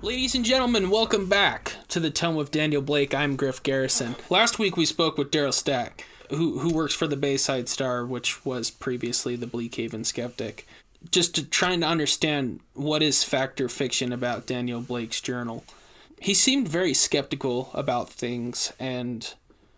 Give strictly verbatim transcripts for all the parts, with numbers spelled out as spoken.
Ladies and gentlemen, welcome back to the Tome with Daniel Blake. I'm Griff Garrison. Last week we spoke with Daryl Stack, who who works for the Bayside Star, which was previously the Bleakhaven Skeptic, just to trying to understand what is fact or fiction about Daniel Blake's journal. He seemed very skeptical about things, and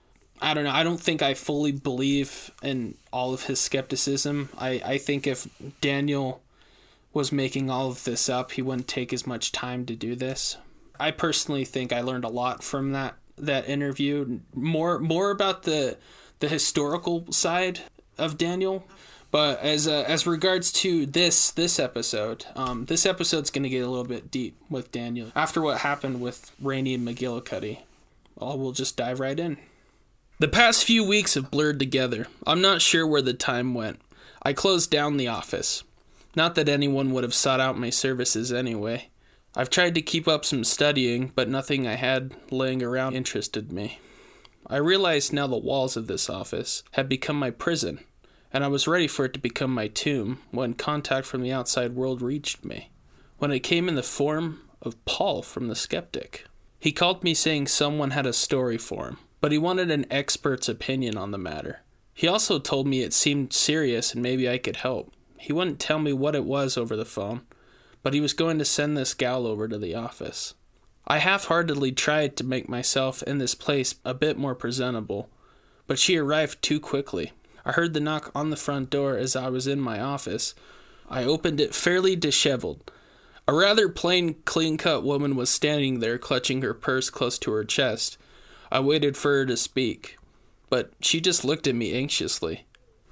I don't know, I don't think I fully believe in all of his skepticism. I, I think if Daniel was making all of this up, he wouldn't take as much time to do this. I personally think I learned a lot from that that interview, more more about the the historical side of Daniel. But as uh, as regards to this this episode, um, this episode's going to get a little bit deep with Daniel. After what happened with Rainey and McGillicuddy, well, we'll just dive right in. The past few weeks have blurred together. I'm not sure where the time went. I closed down the office. Not that anyone would have sought out my services anyway. I've tried to keep up some studying, but nothing I had laying around interested me. I realized now the walls of this office had become my prison, and I was ready for it to become my tomb when contact from the outside world reached me. When it came in the form of Paul from the Skeptic. He called me saying someone had a story for him, but he wanted an expert's opinion on the matter. He also told me it seemed serious and maybe I could help. He wouldn't tell me what it was over the phone, but he was going to send this gal over to the office. I half-heartedly tried to make myself in this place a bit more presentable, but she arrived too quickly. I heard the knock on the front door as I was in my office. I opened it fairly disheveled. A rather plain, clean-cut woman was standing there clutching her purse close to her chest. I waited for her to speak, but she just looked at me anxiously.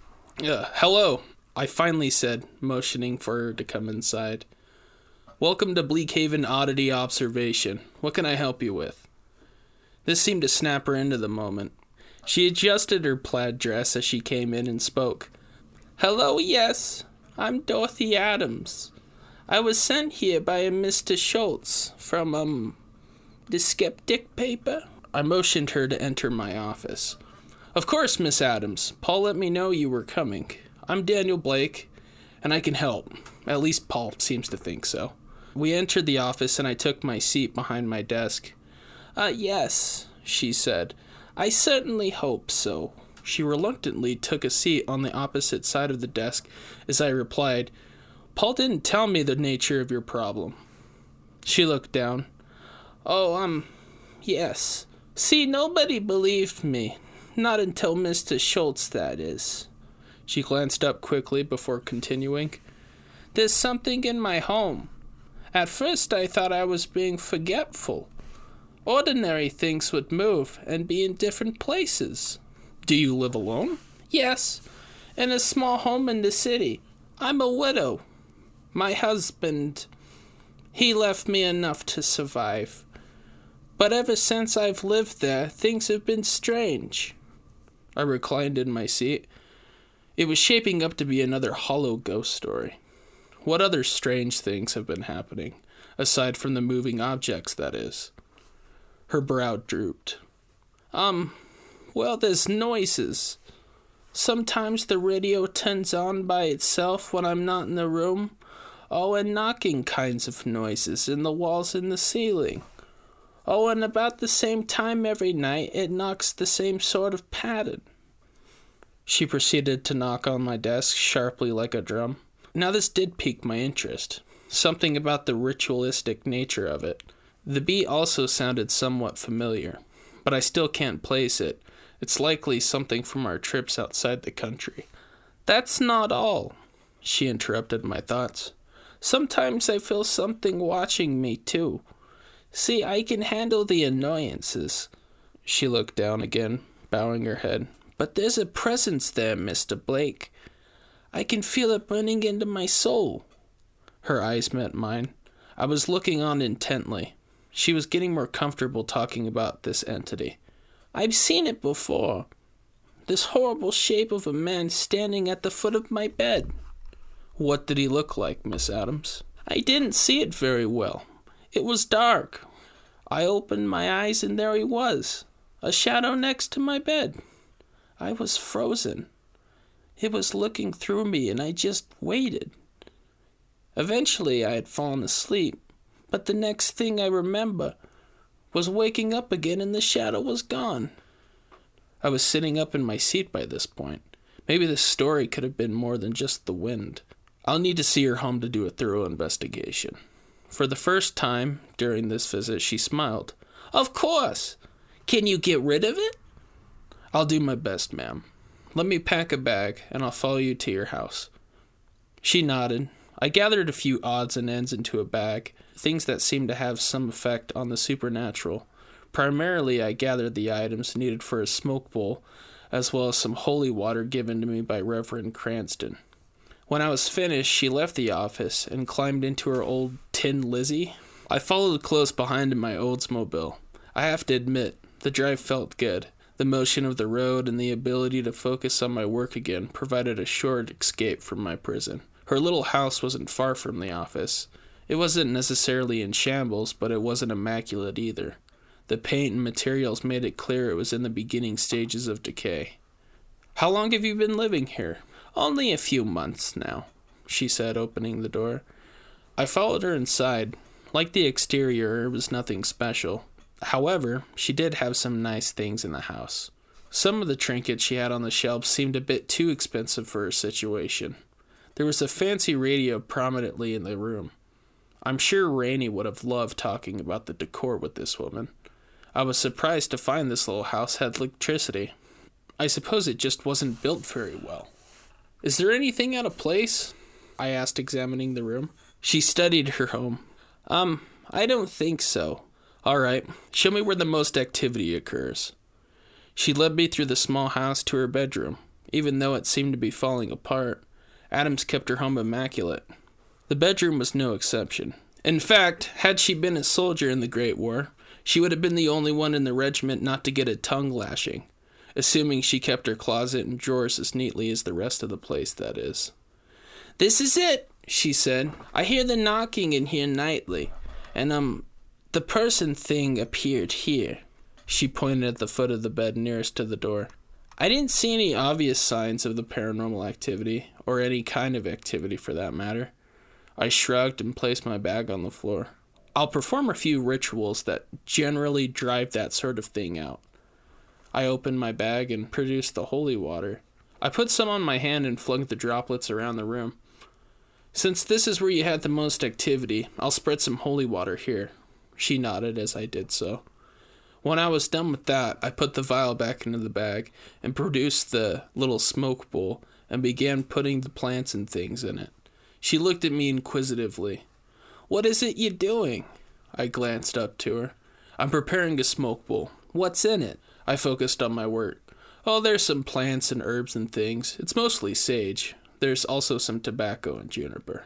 Uh, hello, I finally said, motioning for her to come inside. Welcome to Bleakhaven Oddity Observation. What can I help you with? This seemed to snap her into the moment. She adjusted her plaid dress as she came in and spoke. Hello, yes. I'm Dorothy Adams. I was sent here by a Mister Schultz from, um, the Skeptic paper. I motioned her to enter my office. Of course, Miss Adams. Paul let me know you were coming. I'm Daniel Blake, and I can help. At least Paul seems to think so. We entered the office, and I took my seat behind my desk. Uh, yes, she said. I certainly hope so. She reluctantly took a seat on the opposite side of the desk as I replied, Paul didn't tell me the nature of your problem. She looked down. Oh, um, yes. See, nobody believed me. Not until Mister Schultz, that is. She glanced up quickly before continuing. There's something in my home. At first I thought I was being forgetful. Ordinary things would move and be in different places. Do you live alone? Yes, in a small home in the city. I'm a widow. My husband, he left me enough to survive. But ever since I've lived there, things have been strange. I reclined in my seat. It was shaping up to be another hollow ghost story. What other strange things have been happening, aside from the moving objects, that is? Her brow drooped. Um, well, there's noises. Sometimes the radio turns on by itself when I'm not in the room. Oh, and knocking kinds of noises in the walls and the ceiling. Oh, and about the same time every night, it knocks the same sort of pattern. She proceeded to knock on my desk sharply like a drum. Now this did pique my interest. Something about the ritualistic nature of it. The beat also sounded somewhat familiar, but I still can't place it. It's likely something from our trips outside the country. That's not all, she interrupted my thoughts. Sometimes I feel something watching me, too. See, I can handle the annoyances. She looked down again, bowing her head. But there's a presence there, Mister Blake. I can feel it burning into my soul. Her eyes met mine. I was looking on intently. She was getting more comfortable talking about this entity. I've seen it before. This horrible shape of a man standing at the foot of my bed. What did he look like, Miss Adams? I didn't see it very well. It was dark. I opened my eyes and there he was, a shadow next to my bed. I was frozen. It was looking through me and I just waited. Eventually I had fallen asleep, But the next thing I remember was waking up again and the shadow was gone. I was sitting up in my seat by this point. Maybe this story could have been more than just the wind. I'll need to see her home to do a thorough investigation. For the first time during this visit, she smiled. Of course! Can you get rid of it? I'll do my best, ma'am. Let me pack a bag, and I'll follow you to your house. She nodded. I gathered a few odds and ends into a bag, things that seemed to have some effect on the supernatural. Primarily, I gathered the items needed for a smoke bowl, as well as some holy water given to me by Reverend Cranston. When I was finished, she left the office and climbed into her old Tin Lizzie. I followed close behind in my Oldsmobile. I have to admit, the drive felt good. The motion of the road and the ability to focus on my work again provided a short escape from my prison. Her little house wasn't far from the office. It wasn't necessarily in shambles, but it wasn't immaculate either. The paint and materials made it clear it was in the beginning stages of decay. How long have you been living here? Only a few months now, she said, opening the door. I followed her inside. Like the exterior, it was nothing special. However, she did have some nice things in the house. Some of the trinkets she had on the shelves seemed a bit too expensive for her situation. There was a fancy radio prominently in the room. I'm sure Rainey would have loved talking about the decor with this woman. I was surprised to find this little house had electricity. I suppose it just wasn't built very well. Is there anything out of place? I asked, examining the room. She studied her home. Um, I don't think so. All right, show me where the most activity occurs. She led me through the small house to her bedroom. Even though it seemed to be falling apart, Adams kept her home immaculate. The bedroom was no exception. In fact, had she been a soldier in the Great War, she would have been the only one in the regiment not to get a tongue lashing, assuming she kept her closet and drawers as neatly as the rest of the place, that is. This is it, she said. I hear the knocking in here nightly, and, um, the person thing appeared here. She pointed at the foot of the bed nearest to the door. I didn't see any obvious signs of the paranormal activity, or any kind of activity for that matter. I shrugged and placed my bag on the floor. I'll perform a few rituals that generally drive that sort of thing out. I opened my bag and produced the holy water. I put some on my hand and flung the droplets around the room. Since this is where you had the most activity, I'll spread some holy water here. She nodded as I did so. When I was done with that, I put the vial back into the bag and produced the little smoke bowl and began putting the plants and things in it. She looked at me inquisitively. What is it you're doing? I glanced up to her. I'm preparing a smoke bowl. What's in it? I focused on my work. Oh, there's some plants and herbs and things. It's mostly sage. There's also some tobacco and juniper.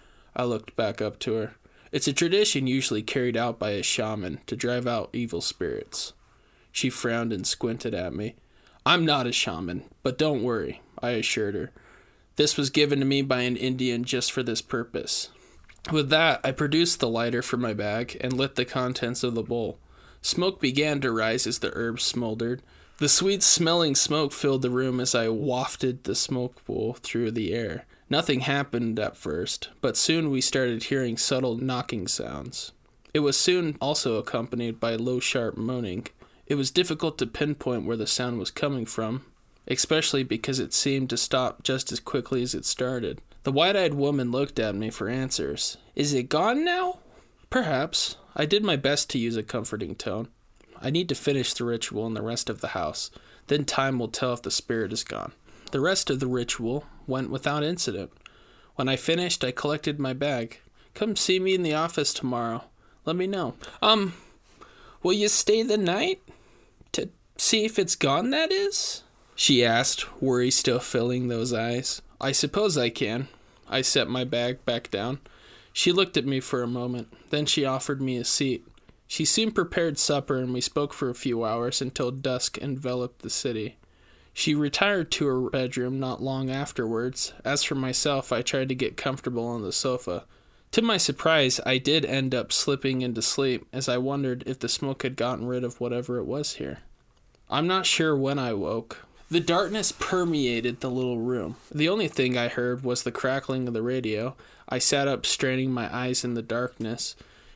I looked back up to her. It's a tradition usually carried out by a shaman to drive out evil spirits. She frowned and squinted at me. I'm not a shaman, but don't worry, I assured her. This was given to me by an Indian just for this purpose. With that, I produced the lighter from my bag and lit the contents of the bowl. Smoke began to rise as the herbs smoldered. The sweet-smelling smoke filled the room as I wafted the smoke bowl through the air. Nothing happened at first, but soon we started hearing subtle knocking sounds. It was soon also accompanied by low, sharp moaning. It was difficult to pinpoint where the sound was coming from, especially because it seemed to stop just as quickly as it started. The wide-eyed woman looked at me for answers. Is it gone now? Perhaps. I did my best to use a comforting tone. I need to finish the ritual in the rest of the house. Then time will tell if the spirit is gone. The rest of the ritual went without incident. When I finished, I collected my bag. Come see me in the office tomorrow. Let me know. Um, will you stay the night? To see if it's gone, that is? She asked, worry still filling those eyes. I suppose I can. I set my bag back down. She looked at me for a moment. Then she offered me a seat. She soon prepared supper, and we spoke for a few hours until dusk enveloped the city. She retired to her bedroom not long afterwards. As for myself, I tried to get comfortable on the sofa. To my surprise, I did end up slipping into sleep, as I wondered if the smoke had gotten rid of whatever it was here. I'm not sure when I woke. The darkness permeated the little room. The only thing I heard was the crackling of the radio. I sat up, straining my eyes in the darkness.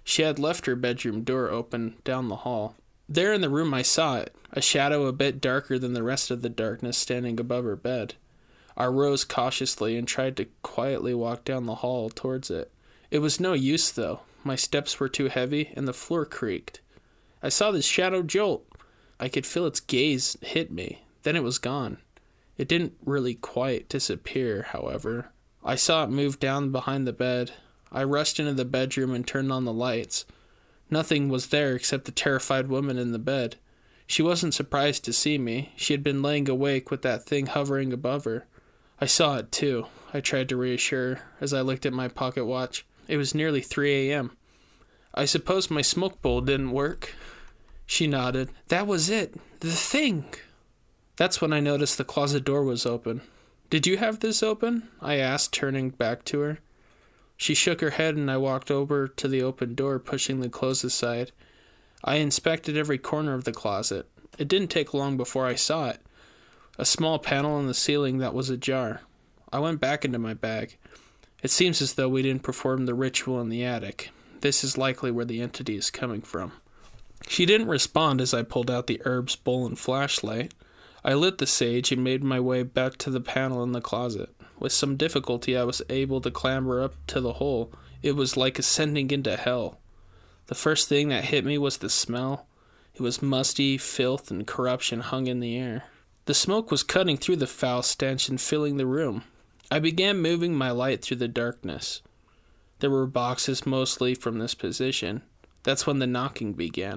She had left her bedroom door open down the hall. There in the room I saw it, a shadow a bit darker than the rest of the darkness standing above her bed. I rose cautiously and tried to quietly walk down the hall towards it. It was no use, though. My steps were too heavy, and the floor creaked. I saw the shadow jolt. I could feel its gaze hit me. Then it was gone. It didn't really quite disappear, however. I saw it move down behind the bed. I rushed into the bedroom and turned on the lights. Nothing was there except the terrified woman in the bed. She wasn't surprised to see me. She had been laying awake with that thing hovering above her. I saw it, too. I tried to reassure her as I looked at my pocket watch. It was nearly three a.m. I suppose my smoke bowl didn't work. She nodded. That was it. The thing. That's when I noticed the closet door was open. Did you have this open? I asked, turning back to her. She shook her head and I walked over to the open door, pushing the clothes aside. I inspected every corner of the closet. It didn't take long before I saw it. A small panel in the ceiling that was ajar. I went back into my bag. It seems as though we didn't perform the ritual in the attic. This is likely where the entity is coming from. She didn't respond as I pulled out the herbs bowl and flashlight. I lit the sage and made my way back to the panel in the closet. With some difficulty, I was able to clamber up to the hole. It was like ascending into hell. The first thing that hit me was the smell. It was musty, filth, and corruption hung in the air. The smoke was cutting through the foul stench and filling the room. I began moving my light through the darkness. There were boxes mostly from this position. That's when the knocking began.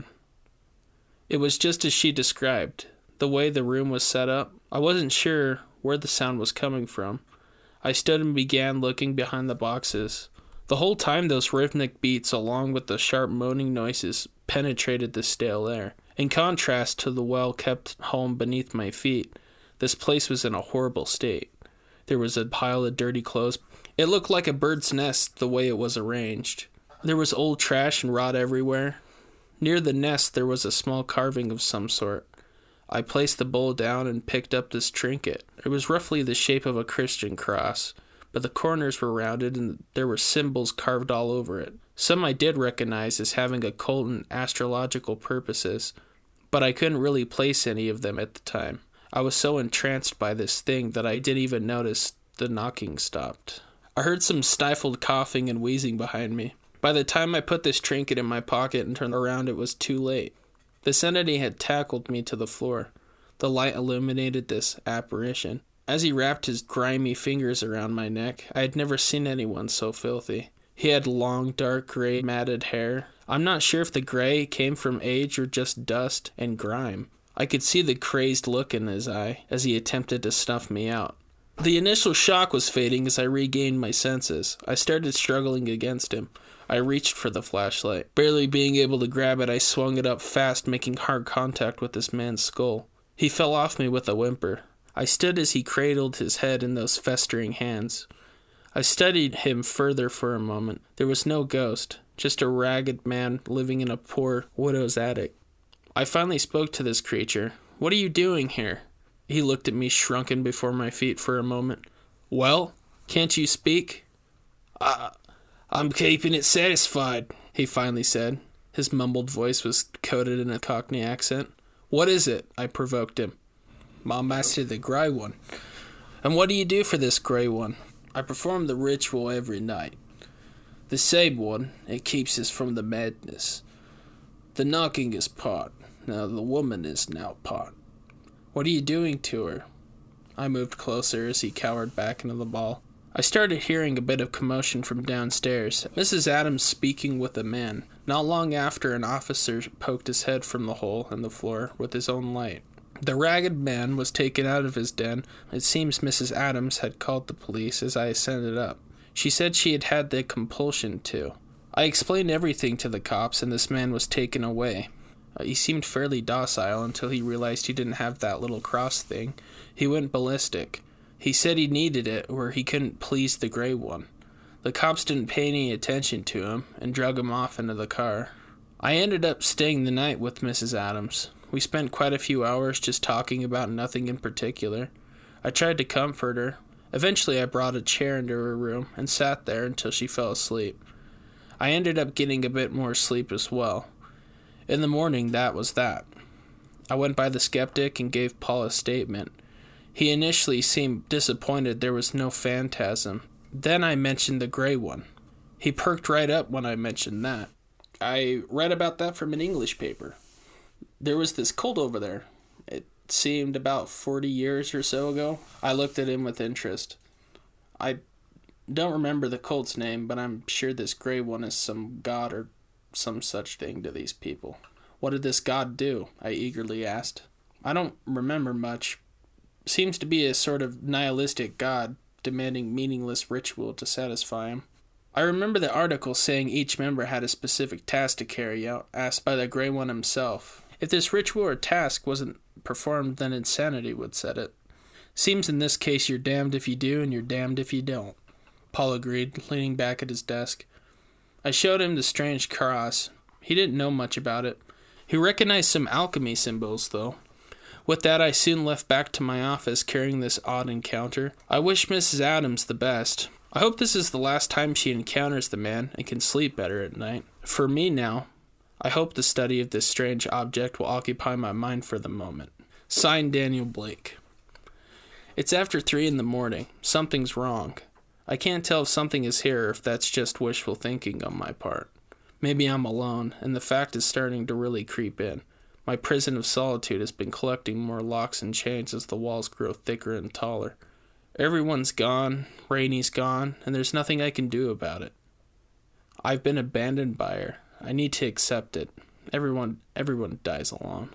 It was just as she described. The way the room was set up, I wasn't sure where the sound was coming from. I stood and began looking behind the boxes. The whole time those rhythmic beats, along with the sharp moaning noises, penetrated the stale air. In contrast to the well-kept home beneath my feet, this place was in a horrible state. There was a pile of dirty clothes. It looked like a bird's nest the way it was arranged. There was old trash and rot everywhere. Near the nest there was a small carving of some sort. I placed the bowl down and picked up this trinket. It was roughly the shape of a Christian cross, but the corners were rounded and there were symbols carved all over it. Some I did recognize as having occult and astrological purposes, but I couldn't really place any of them at the time. I was so entranced by this thing that I didn't even notice the knocking stopped. I heard some stifled coughing and wheezing behind me. By the time I put this trinket in my pocket and turned around, it was too late. This entity had tackled me to the floor. The light illuminated this apparition. As he wrapped his grimy fingers around my neck, I had never seen anyone so filthy. He had long, dark, gray, matted hair. I'm not sure if the gray came from age or just dust and grime. I could see the crazed look in his eye as he attempted to snuff me out. The initial shock was fading as I regained my senses. I started struggling against him. I reached for the flashlight. Barely being able to grab it, I swung it up fast, making hard contact with this man's skull. He fell off me with a whimper. I stood as he cradled his head in those festering hands. I studied him further for a moment. There was no ghost, just a ragged man living in a poor widow's attic. I finally spoke to this creature. "What are you doing here?" He looked at me shrunken before my feet for a moment. "Well, can't you speak?" I, I'm keeping it satisfied, he finally said. His mumbled voice was coated in a Cockney accent. "What is it?" I provoked him. "My master, the Grey One." "And what do you do for this Grey One?" "I perform the ritual every night. The same one, it keeps us from the madness. The knocking is part. Now the woman is now part." "What are you doing to her?" I moved closer as he cowered back into the ball. I started hearing a bit of commotion from downstairs. Missus Adams speaking with a man. Not long after, an officer poked his head from the hole in the floor with his own light. The ragged man was taken out of his den. It seems Missus Adams had called the police as I ascended up. She said she had had the compulsion to. I explained everything to the cops, and this man was taken away. Uh, he seemed fairly docile until he realized he didn't have that little cross thing. He went ballistic. He said he needed it or he couldn't please the Grey One. The cops didn't pay any attention to him and drug him off into the car. I ended up staying the night with Missus Adams. We spent quite a few hours just talking about nothing in particular. I tried to comfort her. Eventually I brought a chair into her room and sat there until she fell asleep. I ended up getting a bit more sleep as well. In the morning, that was that. I went by the skeptic and gave Paul a statement. He initially seemed disappointed there was no phantasm. Then I mentioned the gray one. He perked right up when I mentioned that. I read about that from an English paper. There was this cult over there. It seemed about forty years or so ago. I looked at him with interest. I don't remember the cult's name, but I'm sure this gray one is some god or some such thing to these people. What did this god do? I eagerly asked. I don't remember much. Seems to be a sort of nihilistic god, demanding meaningless ritual to satisfy him. I remember the article saying each member had a specific task to carry out, asked by the Grey One himself. If this ritual or task wasn't performed, then insanity would set it. Seems in this case you're damned if you do and you're damned if you don't, Paul agreed, leaning back at his desk. I showed him the strange cross. He didn't know much about it. He recognized some alchemy symbols, though. With that, I soon left back to my office carrying this odd encounter. I wish Missus Adams the best. I hope this is the last time she encounters the man and can sleep better at night. For me now, I hope the study of this strange object will occupy my mind for the moment. Signed, Daniel Blake. It's after three in the morning. Something's wrong. I can't tell if something is here or if that's just wishful thinking on my part. Maybe I'm alone, and the fact is starting to really creep in. My prison of solitude has been collecting more locks and chains as the walls grow thicker and taller. Everyone's gone, Rainie's gone, and there's nothing I can do about it. I've been abandoned by her. I need to accept it. Everyone, everyone dies alone.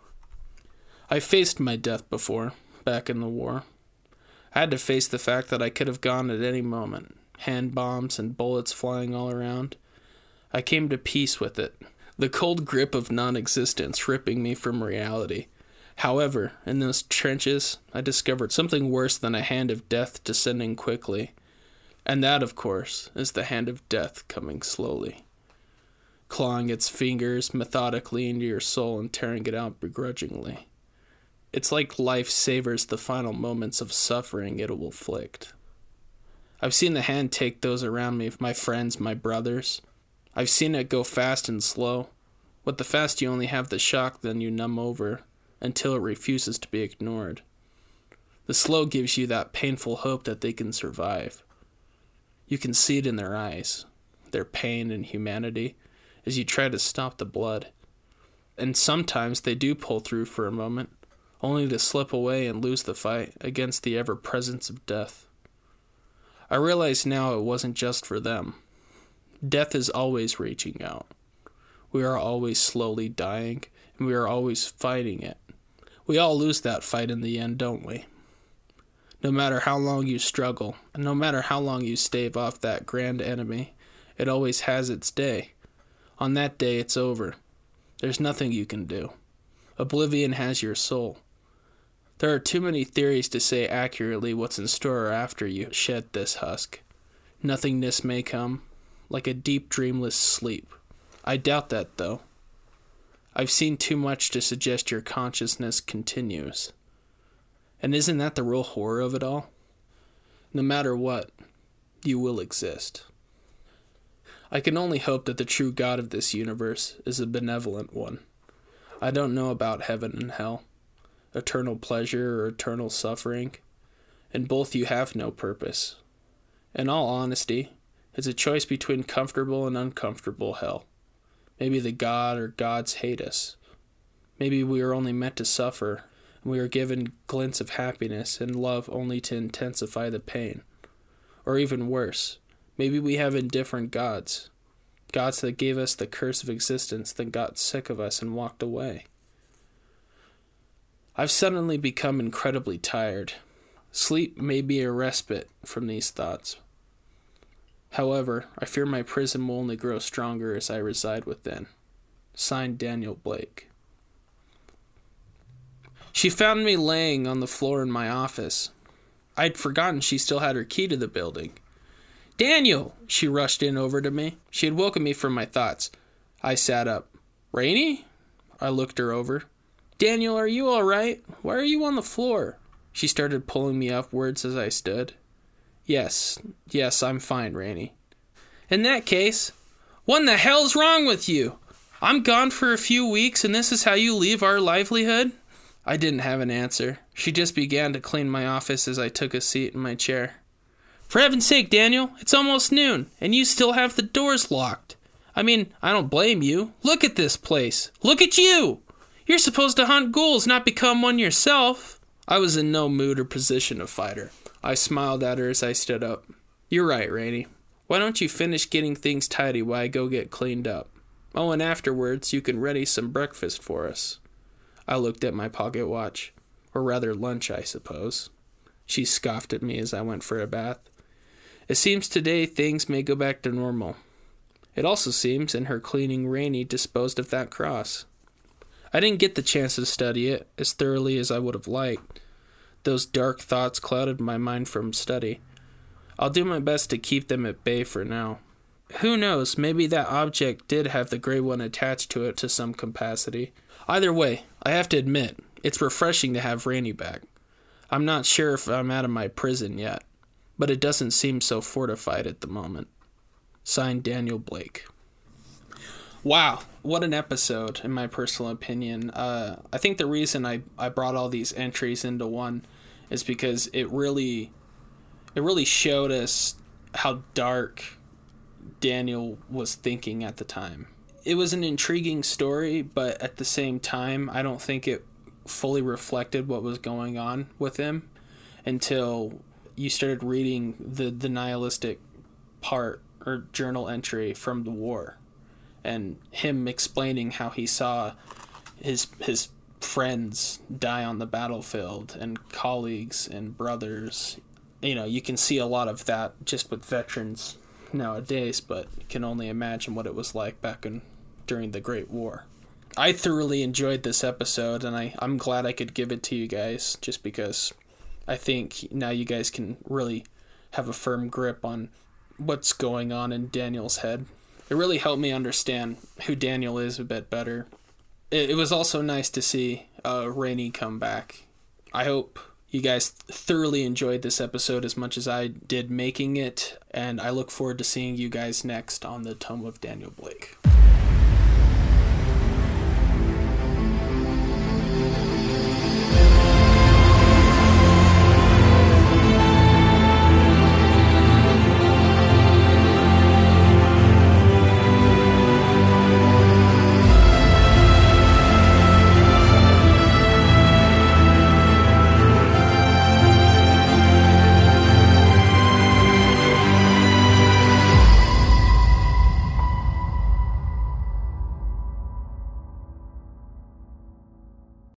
I faced my death before, back in the war. I had to face the fact that I could have gone at any moment. Hand bombs and bullets flying all around. I came to peace with it. The cold grip of non-existence ripping me from reality. However, in those trenches, I discovered something worse than a hand of death descending quickly. And that, of course, is the hand of death coming slowly, clawing its fingers methodically into your soul and tearing it out begrudgingly. It's like life savors the final moments of suffering it will inflict. I've seen the hand take those around me, my friends, my brothers. I've seen it go fast and slow. With the fast you only have the shock, then you numb over, until it refuses to be ignored. The slow gives you that painful hope that they can survive. You can see it in their eyes, their pain and humanity, as you try to stop the blood. And sometimes they do pull through for a moment, only to slip away and lose the fight against the ever-presence of death. I realize now it wasn't just for them. Death is always reaching out. We are always slowly dying, and we are always fighting it. We all lose that fight in the end, don't we? No matter how long you struggle, and no matter how long you stave off that grand enemy, it always has its day. On that day, it's over. There's nothing you can do. Oblivion has your soul. There are too many theories to say accurately what's in store after you shed this husk. Nothingness may come, like a deep, dreamless sleep. I doubt that, though. I've seen too much to suggest your consciousness continues. And isn't that the real horror of it all? No matter what, you will exist. I can only hope that the true God of this universe is a benevolent one. I don't know about heaven and hell, eternal pleasure or eternal suffering. In both you have no purpose. In all honesty, it's a choice between comfortable and uncomfortable hell. Maybe the God or gods hate us. Maybe we are only meant to suffer, and we are given glints of happiness and love only to intensify the pain. Or even worse, maybe we have indifferent gods. Gods that gave us the curse of existence, then got sick of us and walked away. I've suddenly become incredibly tired. Sleep may be a respite from these thoughts. However, I fear my prison will only grow stronger as I reside within. Signed, Daniel Blake. She found me laying on the floor in my office. I'd forgotten she still had her key to the building. Daniel! She rushed in over to me. She had woken me from my thoughts. I sat up. Rainie? I looked her over. Daniel, are you all right? Why are you on the floor? She started pulling me upwards as I stood. Yes, yes, I'm fine, Rainie. In that case, What in the hell's wrong with you? I'm gone for a few weeks and this is how you leave our livelihood? I didn't have an answer. She just began to clean my office as I took a seat in my chair. For heaven's sake, Daniel, it's almost noon, and you still have the doors locked. I mean, I don't blame you. Look at this place. Look at you! You're supposed to hunt ghouls, not become one yourself. I was in no mood or position to fight her. I smiled at her as I stood up. You're right, Rainey. Why don't you finish getting things tidy while I go get cleaned up? Oh, and afterwards, you can ready some breakfast for us. I looked at my pocket watch. Or rather, lunch, I suppose. She scoffed at me as I went for a bath. It seems today things may go back to normal. It also seems in her cleaning Rainey disposed of that cross. I didn't get the chance to study it as thoroughly as I would have liked. Those dark thoughts clouded my mind from study. I'll do my best to keep them at bay for now. Who knows, maybe that object did have the gray one attached to it to some capacity. Either way, I have to admit, it's refreshing to have Rainey back. I'm not sure if I'm out of my prison yet, but it doesn't seem so fortified at the moment. Signed, Daniel Blake. Wow, what an episode, in my personal opinion. Uh, I think the reason I, I brought all these entries into one is because it really, it really showed us how dark Daniel was thinking at the time. It was an intriguing story, but at the same time, I don't think it fully reflected what was going on with him until you started reading the, the nihilistic part or journal entry from the war and him explaining how he saw his his friends die on the battlefield and colleagues and brothers. You know, you can see a lot of that just with veterans nowadays, but you can only imagine what it was like back in during the Great War. I thoroughly enjoyed this episode, and I, I'm glad I could give it to you guys, just because I think now you guys can really have a firm grip on what's going on in Daniel's head. It really helped me understand who Daniel is a bit better. It, it was also nice to see uh, Rainey come back. I hope you guys thoroughly enjoyed this episode as much as I did making it, and I look forward to seeing you guys next on the Tome of Daniel Blake.